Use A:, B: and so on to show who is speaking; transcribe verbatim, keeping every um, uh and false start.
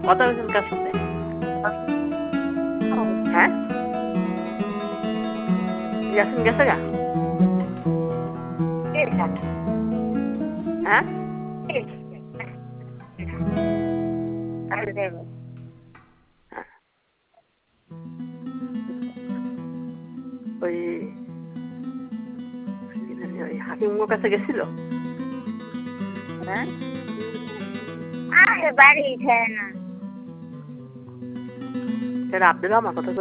A: কথা বলছেন কার সাথে? হ্যাঁ? ইয়াসিন গেছে গা? হ্যাঁ? হ্যাঁ। ওই ওই হাকিমের কাছে গেছিল? হ্যাঁ?
B: আরে বাড়ি যায় না।
A: সেটা আব্দুল আমার কথা